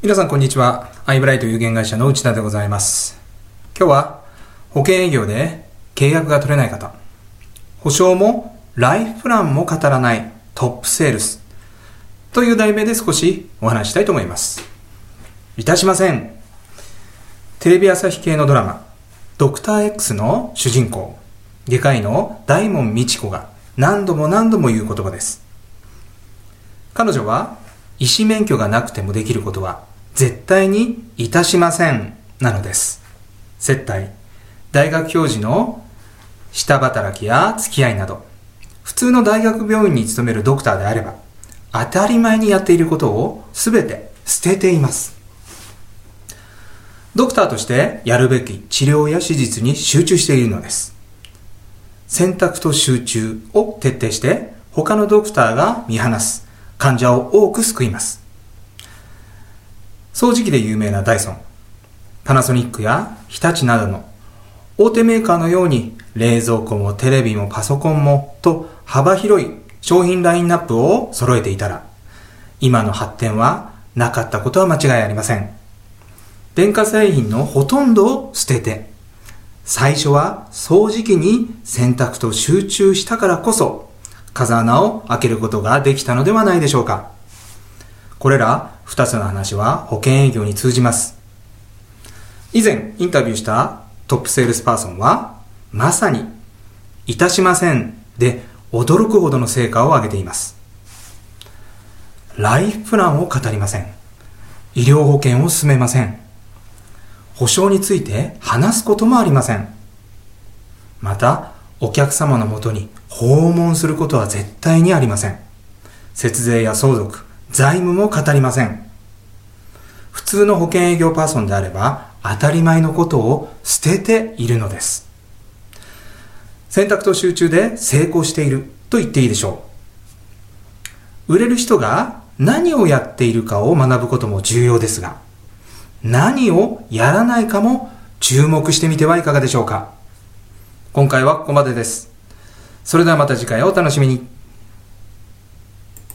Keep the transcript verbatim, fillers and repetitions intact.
皆さんこんにちは。アイブライト有限会社の内田でございます。今日は保険営業で契約が取れない方、保証もライフプランも語らないトップセールスという題名で少しお話したいと思います。いたしません。テレビ朝日系のドラマドクター X の主人公、外科医の大門未知子が何度も何度も言う言葉です。彼女は医師免許がなくてもできることは絶対にいたしませんなのです。接待、大学教授の下働きや付き合いなど、普通の大学病院に勤めるドクターであれば当たり前にやっていることをすべて捨てています。ドクターとしてやるべき治療や手術に集中しているのです。選択と集中を徹底して他のドクターが見放す、患者を多く救います。掃除機で有名なダイソン、パナソニックや日立などの大手メーカーのように冷蔵庫もテレビもパソコンもと幅広い商品ラインナップを揃えていたら、今の発展はなかったことは間違いありません。電化製品のほとんどを捨てて、最初は掃除機に選択と集中したからこそ風穴を開けることができたのではないでしょうか。これら二つの話は保険営業に通じます。以前インタビューしたトップセールスパーソンはまさにいたしませんで驚くほどの成果を上げています。ライフプランを語りません。医療保険を進めません。保証について話すこともありません。またお客様のもとに訪問することは絶対にありません。節税や相続、財務も語りません。普通の保険営業パーソンであれば当たり前のことを捨てているのです。選択と集中で成功していると言っていいでしょう。売れる人が何をやっているかを学ぶことも重要ですが、何をやらないかも注目してみてはいかがでしょうか。今回はここまでです。それではまた次回をお楽しみに。